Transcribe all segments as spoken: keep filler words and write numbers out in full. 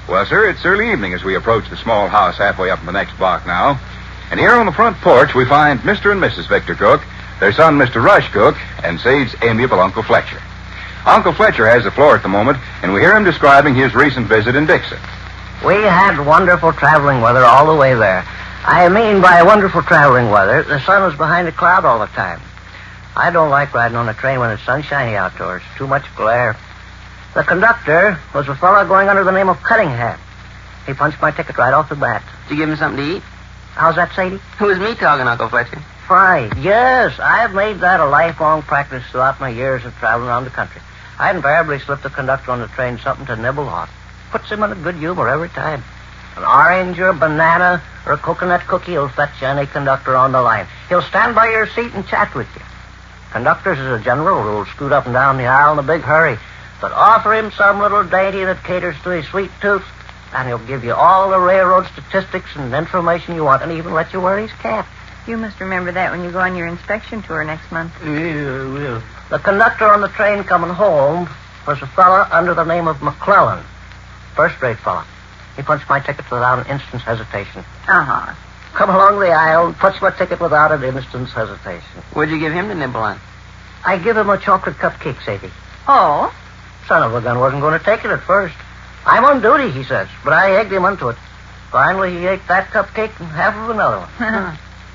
Well, sir, it's early evening as we approach the small house halfway up in the next block now. And here on the front porch, we find Mister and Missus Victor Cook, their son, Mister Rush Cook, and Sade's amiable Uncle Fletcher. Uncle Fletcher has the floor at the moment, and we hear him describing his recent visit in Dixon. We had wonderful traveling weather all the way there. I mean by wonderful traveling weather, the sun was behind a cloud all the time. I don't like riding on a train when it's sunshiny outdoors. Too much glare. The conductor was a fellow going under the name of Cunningham. He punched my ticket right off the bat. Did you give him something to eat? How's that, Sadie? Who was me talking, Uncle Fletcher? Fine. Yes, I've made that a lifelong practice throughout my years of traveling around the country. I invariably slip the conductor on the train something to nibble on. Puts him in a good humor every time. An orange or a banana or a coconut cookie will fetch any conductor on the line. He'll stand by your seat and chat with you. Conductors, as a general rule, scoot up and down the aisle in a big hurry. But offer him some little dainty that caters to his sweet tooth, and he'll give you all the railroad statistics and information you want, and even let you wear his cap. You must remember that when you go on your inspection tour next month. Yeah, I will. The conductor on the train coming home was a fella under the name of McClellan. First-rate fella. He punched my ticket without an instant's hesitation. Uh-huh. Come along the aisle and punched my ticket without an instant's hesitation. What'd you give him to nibble on? I give him a chocolate cupcake, Sadie. Oh? Son of a gun wasn't going to take it at first. I'm on duty, he says, but I egged him onto it. Finally, he ate that cupcake and half of another one.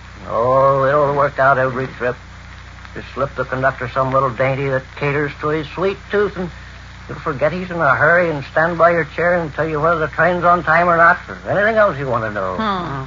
Oh, it all worked out every trip. Just slip the conductor some little dainty that caters to his sweet tooth, and you'll forget he's in a hurry and stand by your chair and tell you whether the train's on time or not, or anything else you want to know. Hmm.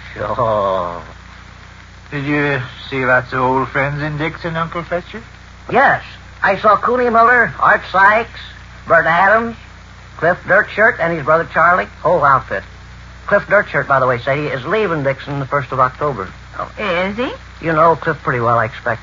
Sure. Did you see lots of old friends in Dixon, Uncle Fletcher? Yes. I saw Cooney Miller, Art Sykes, Bert Adams, Cliff Dirtshirt, and his brother Charlie. Whole outfit. Cliff Dirtshirt, by the way, Sadie, is leaving Dixon the first of October. Oh, is he? You know Cliff pretty well, I expect.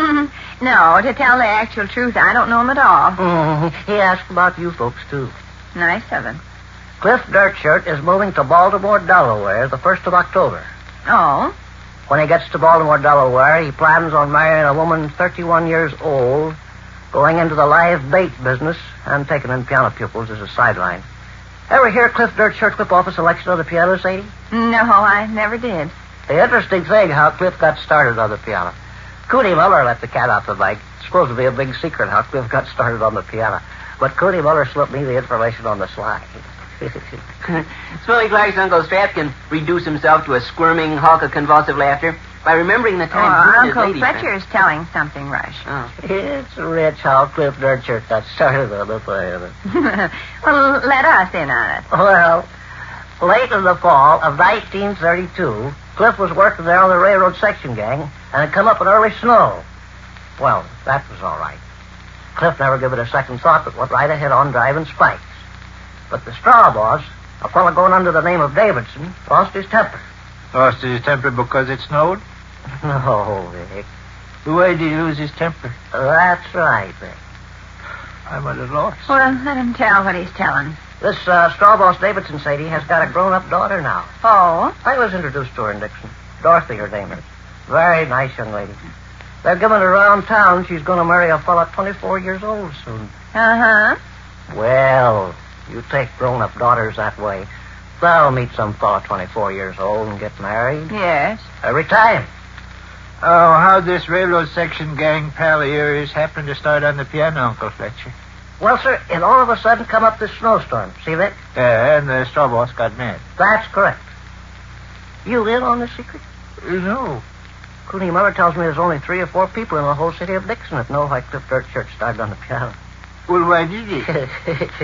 No, to tell the actual truth, I don't know him at all. Mm-hmm. He asked about you folks, too. Nice of him. Cliff Dirtshirt is moving to Baltimore, Delaware, the first of October. Oh? When he gets to Baltimore, Delaware, he plans on marrying a woman thirty-one years old, going into the live bait business, and taking in piano pupils as a sideline. Ever hear Cliff Dirtshirt whip off a selection of the piano, Sadie? No, I never did. The interesting thing, how Cliff got started on the piano. Cooney Miller let the cat out the bag. It's supposed to be a big secret how Cliff got started on the piano. But Cooney Miller slipped me the information on the sly. Smelly Clark's Uncle Strap can reduce himself to a squirming hulk of convulsive laughter by remembering the time Oh, he and his Uncle lady Fletcher friend- is telling something, Rush. Oh. It's rich how Cliff Dirtshirt got started on the piano. Well, let us in on it. Well, late in the fall of nineteen thirty-two, Cliff was working there on the railroad section gang, and it come up an early snow. Well, that was all right. Cliff never gave it a second thought, but went right ahead on driving spikes. But the straw boss, a fellow going under the name of Davidson, lost his temper. Lost his temper because it snowed? No, Vic. Why did he lose his temper? That's right, Vic. I'm at a loss. Well, let him tell what he's telling. This uh, straw boss Davidson, Sadie, has got a grown-up daughter now. Oh? I was introduced to her in Dixon. Dorothy, her name is. Very nice young lady. They're giving her around town. She's going to marry a fella twenty-four years old soon. Uh-huh. Well, you take grown-up daughters that way. They'll meet some fella twenty-four years old and get married. Yes. Every time. Oh, how'd this railroad section gang pal of yours happen to start on the piano, Uncle Fletcher? Well, sir, it all of a sudden come up this snowstorm. See that? Yeah, and the straw boss got mad. That's correct. You in on this secret? No. Cooney Miller tells me there's only three or four people in the whole city of Dixon that know why Cliff Dirtshirt started on the piano. Well, why did he?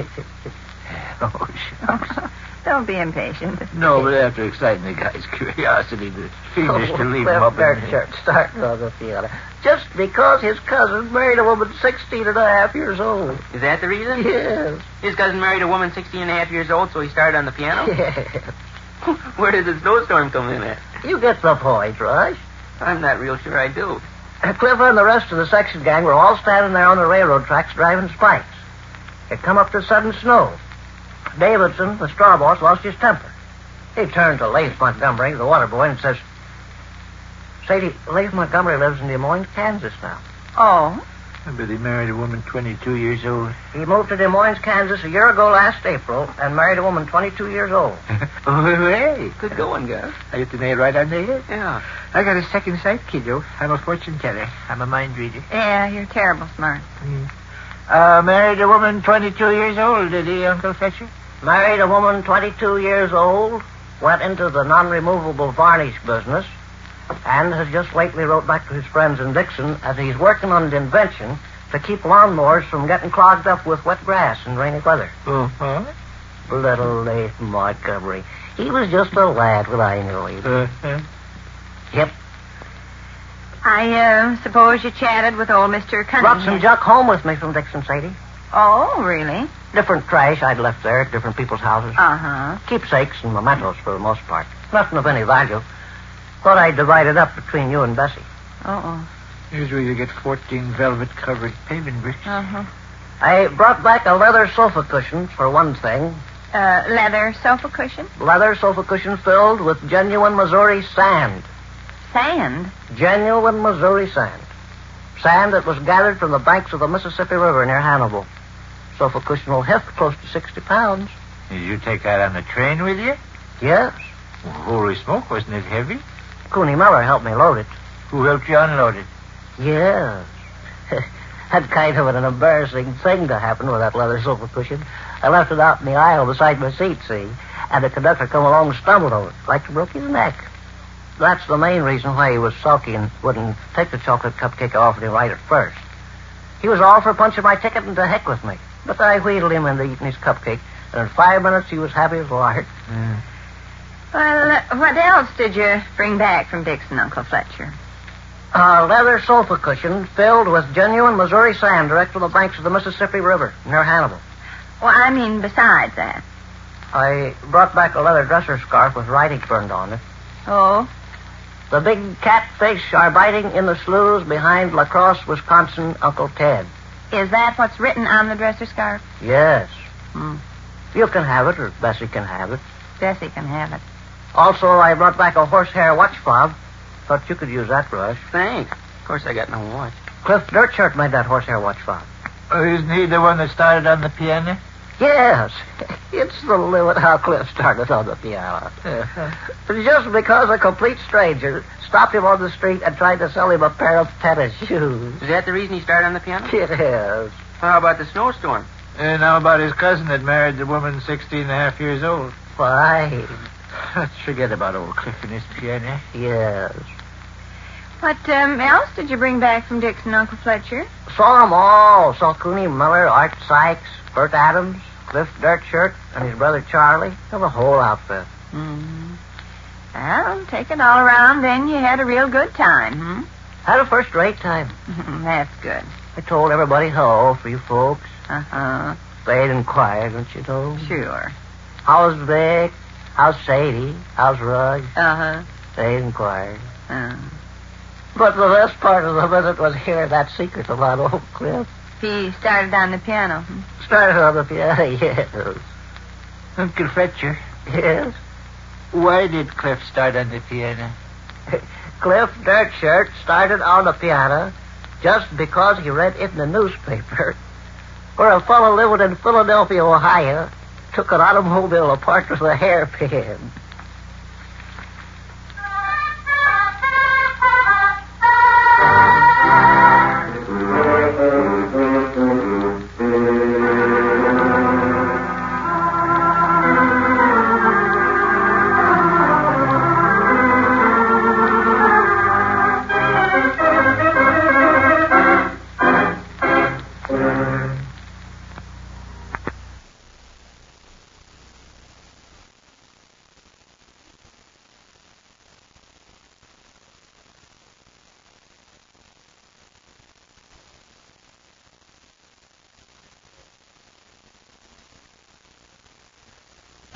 Oh, shucks. Don't be impatient. No, but after exciting the guy's curiosity, the fiendish to leave him Cliff up in Dirtshirt started on the piano. Just because his cousin married a woman sixteen and a half years old. Is that the reason? Yes. His cousin married a woman sixteen and a half years old, so he started on the piano? Yes. Where did the snowstorm come in at? You get the point, Rush. I'm not real sure I do. Cliff and the rest of the section gang were all standing there on the railroad tracks driving spikes. It come up to sudden snow. Davidson, the straw boss, lost his temper. He turned to Leif Montgomery, the water boy, and says, Sadie, Leif Montgomery lives in Des Moines, Kansas now. Oh? But he married a woman twenty-two years old. He moved to Des Moines, Kansas a year ago last April and married a woman twenty-two years old. Oh, hey. Good going, Gus. I hit the nail right on the head. Yeah. I got a second sight, kiddo. I'm a fortune teller. I'm a mind reader. Yeah, you're terrible smart. Mm. Uh, married a woman twenty-two years old, did he, Uncle Fletcher? Married a woman twenty-two years old, went into the non-removable varnish business, and has just lately wrote back to his friends in Dixon that he's working on an invention to keep lawnmowers from getting clogged up with wet grass in rainy weather. Uh-huh. Little Leif Montgomery. He was just a lad when I knew him. Uh-huh. Yep. I uh, suppose you chatted with old Mister Cunningham. Brought some junk home with me from Dixon, Sadie. Oh, really? Different trash I'd left there at different people's houses. Uh-huh. Keepsakes and mementos for the most part. Nothing of any value. Thought I'd divide it up between you and Bessie. Uh-oh. Here's where you get fourteen velvet-covered paving bricks. Uh-huh. I brought back a leather sofa cushion, for one thing. Uh, leather sofa cushion? Leather sofa cushion filled with genuine Missouri sand. Sand? Genuine Missouri sand. Sand that was gathered from the banks of the Mississippi River near Hannibal. Sofa cushion will heft close to sixty pounds. Did you take that on the train with you? Yes. Well, holy smoke, wasn't it heavy? Cooney Miller helped me load it. Who helped you unload it? Yes. Had kind of an embarrassing thing to happen with that leather sofa cushion. I left it out in the aisle beside my seat, see? And the conductor come along and stumbled over it, like to broke his neck. That's the main reason why he was sulky and wouldn't take the chocolate cupcake I offered him right at first. He was all for punching my ticket and to heck with me. But I wheedled him into eating his cupcake, and in five minutes he was happy as a lark. Mm. Well, uh, what else did you bring back from Dixon, Uncle Fletcher? A leather sofa cushion filled with genuine Missouri sand direct from the banks of the Mississippi River near Hannibal. Well, I mean besides that. I brought back a leather dresser scarf with writing burned on it. Oh? The big catfish are biting in the sloughs behind La Crosse, Wisconsin, Uncle Ted. Is that what's written on the dresser scarf? Yes. Hmm. You can have it, or Bessie can have it. Bessie can have it. Also, I brought back a horsehair watch fob. Thought you could use that, Rush. Thanks. Of course I got no watch. Cliff Dirtshirt made that horsehair watch fob. Oh, isn't he the one that started on the piano? Yes. It's the limit how Cliff started on the piano. Just because a complete stranger stopped him on the street and tried to sell him a pair of tennis shoes. Is that the reason he started on the piano? It is. How about the snowstorm? And how about his cousin that married the woman sixteen and a half years old? Fine. Let's forget about old Cliff and his piano. Yes. What um, else did you bring back from Dixon, Uncle Fletcher? Saw them all. Saw Cooney Miller, Art Sykes, Bert Adams, Cliff Dirtshirt, and his brother Charlie. The whole outfit. Mm-hmm. Well, take it all around, then you had a real good time, hmm? Had a first-rate time. That's good. I told everybody hello for you folks. Uh-huh. They'd inquire, don't you know? Sure. How's Vic? How's Sadie? How's Rug? Uh-huh. They inquired. Uh. But the best part of the visit was hearing that secret about old Cliff. He started on the piano. Hmm? Started on the piano, yes. Uncle Fletcher, Yes? why did Cliff start on the piano? Cliff Dirtshirt started on the piano just because he read in the newspaper where a fellow living in Philadelphia, Ohio, took an automobile apart with a hairpin.